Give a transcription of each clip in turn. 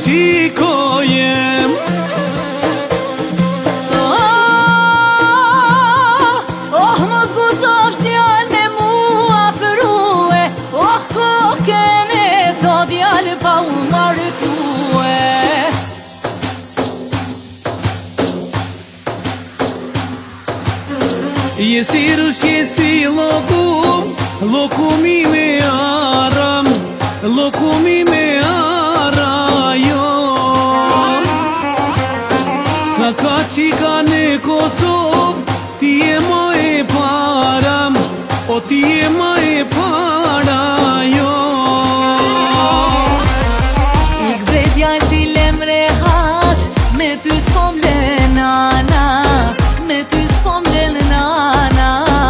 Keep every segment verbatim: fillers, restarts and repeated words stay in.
shikojem. Oh, mos guxosh djal me mua afrue, oh, koke me to djal pa u martue. Jesi rush, jesi lokum, lokumi me aram, lokumi me arajo. Sa ka qika në Kosovë, ti e ma e param, o ti e ma e para jo. Ik bre djal ti lem rehat, me ty s'pom le nana, me ty s'pom le nana.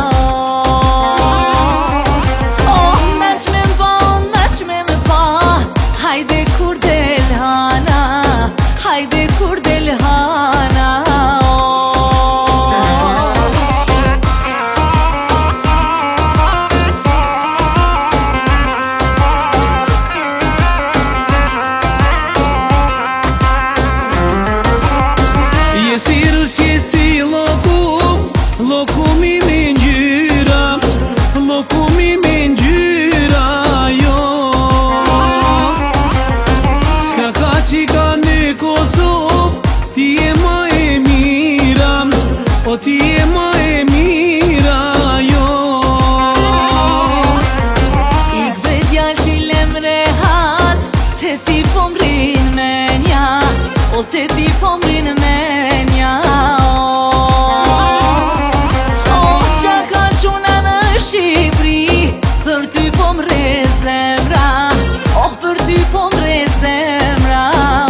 Oh, ndaç me m'pa, ndaç me m'pa, hajde kur del hana, hajde kur del hana. Jesi rush, jesi lokum, lokumi me ngjyra, lokumi me ngjyra jo. S'ka ka qika në Kosovë, ti e ma e mira, o ti e ma e mira jo. Ik bre djal ti lem rehat, te ti po mrin menja, o te ti po mrin menja. Oh, qa ka quna në Shqipëri, për ty po mre zemra, oh, për ty po mre zemra.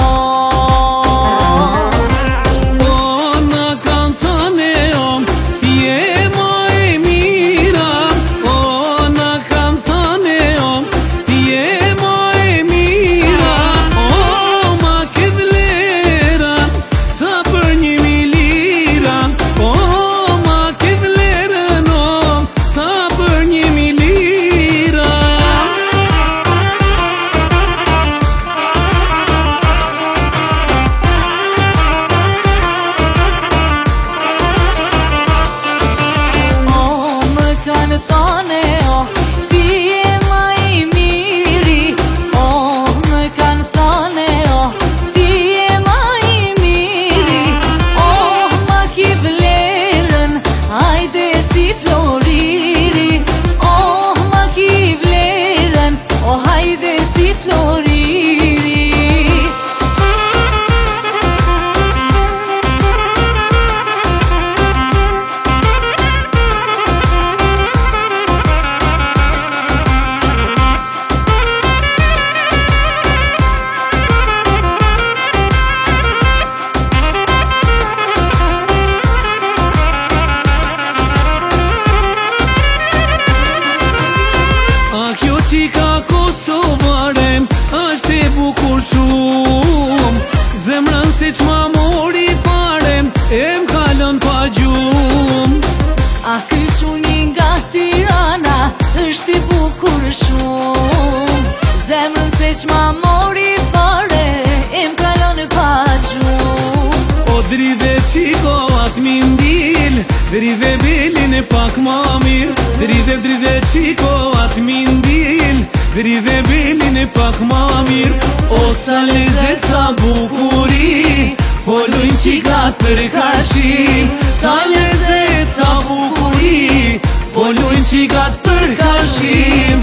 O, na kanë thënë om, ti e ma e mira, o, na kanë thënë om, ti e ma e mira, o, ma ke vlerën, sa për një milira, o, ma ke vlerën om, sa për një milira. Oh, më kanë thane, oh, ti e ma i miri. Oh, më kanë thane, oh, ti e ma i miri. Oh, ma ki vlerën, hajde si floriri. Oh, ma ki vlerën, oh, hajde si floriri. A kjo qika Kosovare, është e bukur shumë, zemrën se qma mori fare, e m'kalon pa gjum. A ky quni nga Tirana, është i bukur shumë, zemrën se qma mori fare, e m'kalon pa gjum. O dridhe qiko atë mindil, dridhe belin e pak ma mirë, dridhe dridhe qiko atë mindil, dridhe belin e pak ma mirë. O sa lezet, sa bukuri, po lujnë qikat për kashim. Sa lezet, sa bukuri, po lujnë qikat për kashim.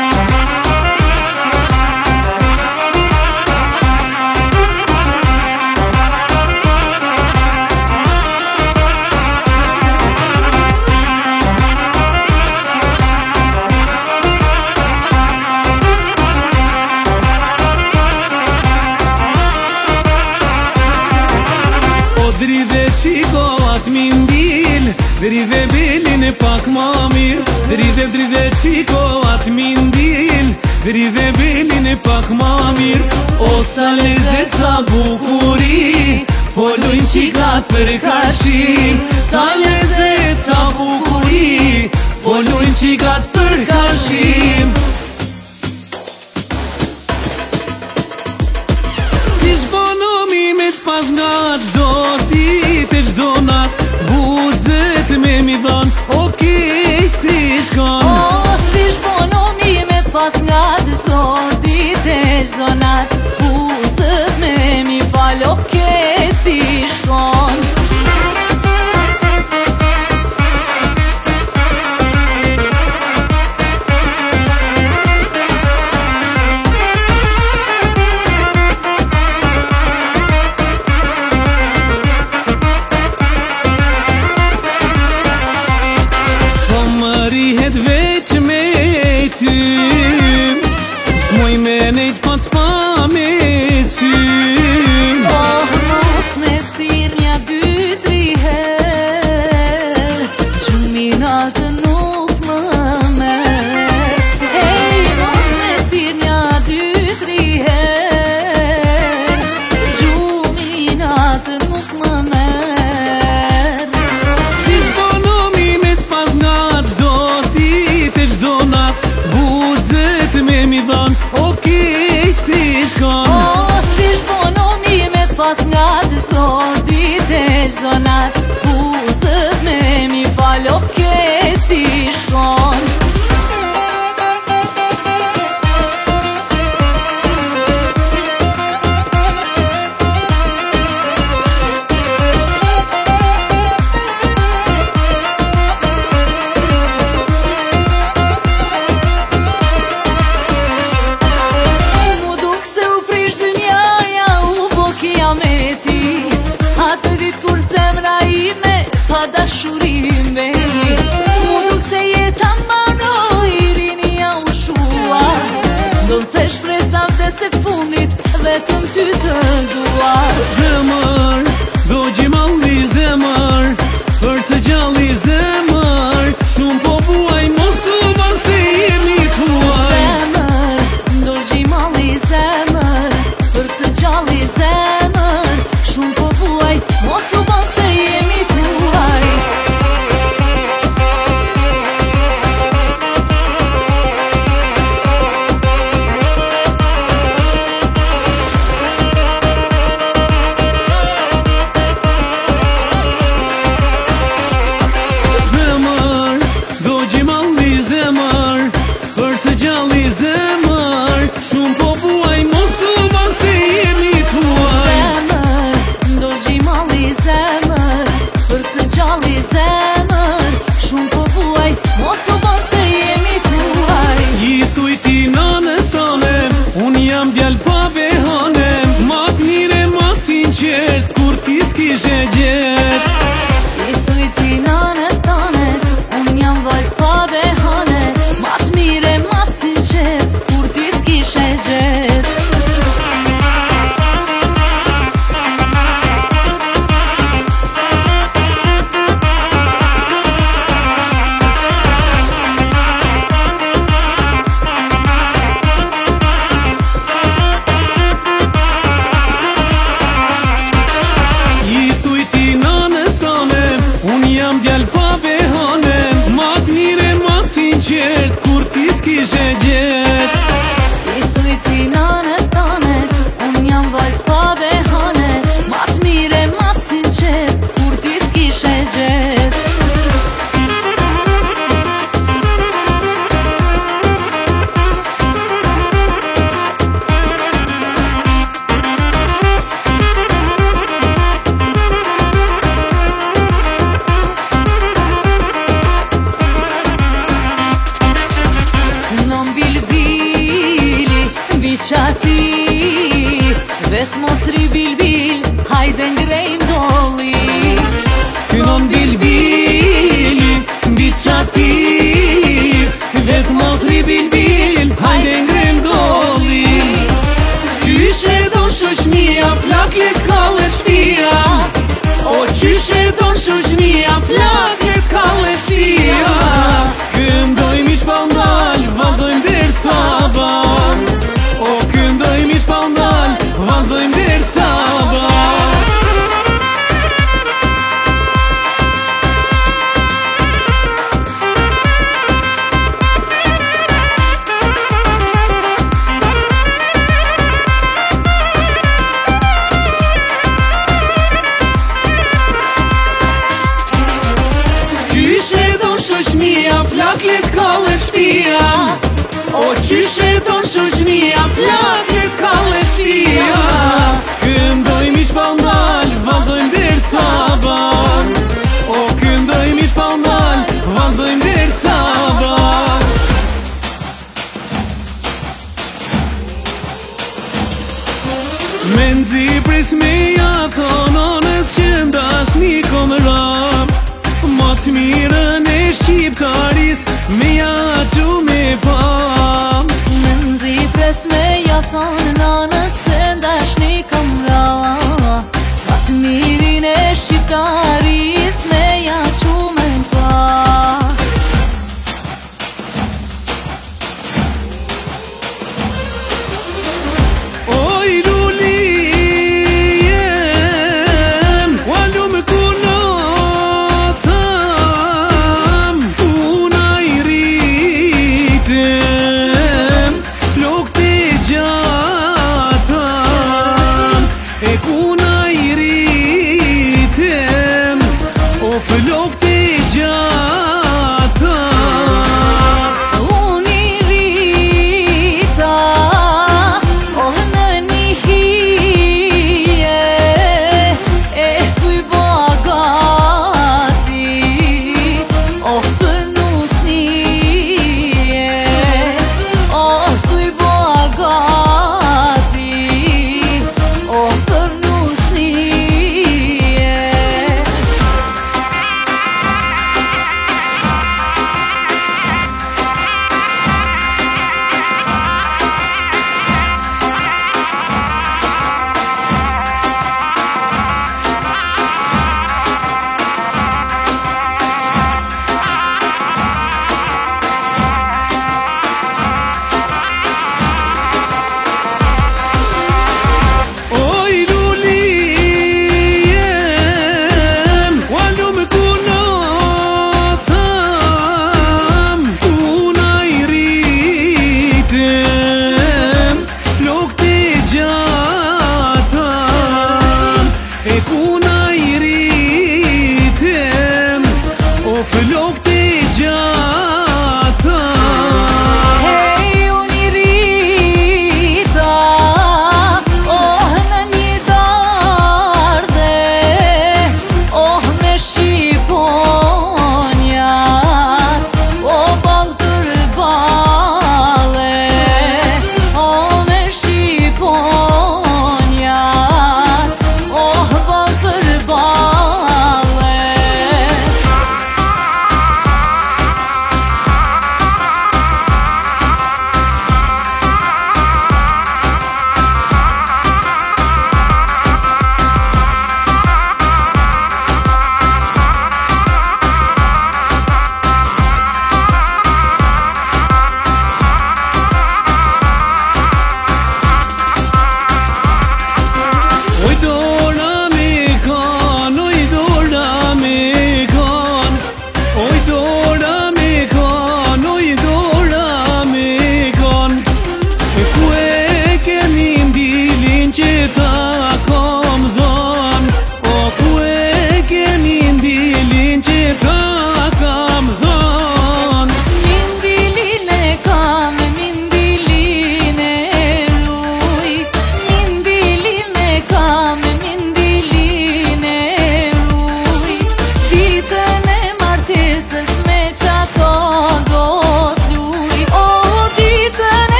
Dridhe qiko atë mindil, dridhe belin e pak ma mirë, dridhe dridhe qiko atë mindil, dridhe belin e pak ma mirë. O sa lezet, sa bukuri, po lujnë qikat për kashim. Sa lezet, sa bukuri, po lujnë qikat për kashim. Si pas nga gjdo dit e gjdo nat, buzët me mi dhan, okej si shkon. O, si shbono mi me pas nga gjdo dit e gjdo nat, buzët me mi fal, okej si shkon. Rihet veç me ty, s'moj me nejt pa t'pa me sy. Oh, mos me thirr nja dy tri her, gjuminatë nuk më merr. Hey, mos me thirr nja dy tri her, gjuminatë nuk më merr. Si shbono mi me t'pas nga gjdo dit e gjdo nat, buzët me mi dhan, okej si shkon. O, si shbono mi me pas nga gjdo dit e gjdo nat, buzët me mi fal, okej si shkon. Atë dit kur zemra ime pa dashurim bej, mu duk se jeta mbanoj, rinia u shua, do se shpresa vdes e fundit, vetëm ty të dua. Zemër, do gjimalli zemër, përse gjalli zemër, shumë po buaj mos u ban se jemi tuaj. Zemër, do gjimalli zemër, përse gjalli zemër, shumë po buaj, mos u ban se jemi tuaj. Zemër, do gjimalli zemër, përse gjalli zemër, shumë po buaj mos u ban se jemi tuaj. Zemër, do gjimalli zemër, përse gjalli zemër, shumë po buaj, mos u ban se jemi tuaj. I thuj ti nanës tane, unë jam djall pa behane, ma t'mire ma sinqert, kur ti s'kishe gjet. I thuj ti nanës tane, unë jam vajz pa behane, ma t'mire ma t'sinqert, kur ti s'kishe gjet. I thuj ti nanës tane, unë jam djall pa behane, ma t'mire ma sinqert, kur ti s'kishe gjet. I thuj ti nanës tane, unë jam vajz pa behane, ma t'mire ma t'sinqert, kur ti s'kishe gjet. Non bilbili, biqati, vet mos ri bilbil, hajde ngrejmë dolli. Non bilbili, biqati, vet mos ri bilbil, hajde ngrem dolli. Qyshe don shoqnia, flak let kalle shpia, o qyshe don shoqnia, flak let kalle shpia. Këndoj mish pa ndal, vazhdojmë derisa ban, o këndoj mish pa ndal, vazhdojmë derisa ban. Me nzi pris me ja thononës që ndashni kom ram Ma të mirën e shqiptaris me ja që me pam Me nzi pres me ja thononës që ndashni kom ram Ma të mirin e shqiptaris me ja që me pam Flok të gjata Unë i rita Oh në një hije E thuj bagati Oh për nusnije Oh thuj bagati Oh për nusnije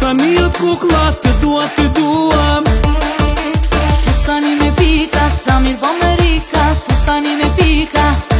Daniel kukla të dua, të dua. Fustani me pika, Samir Bomerika. Fustani me pika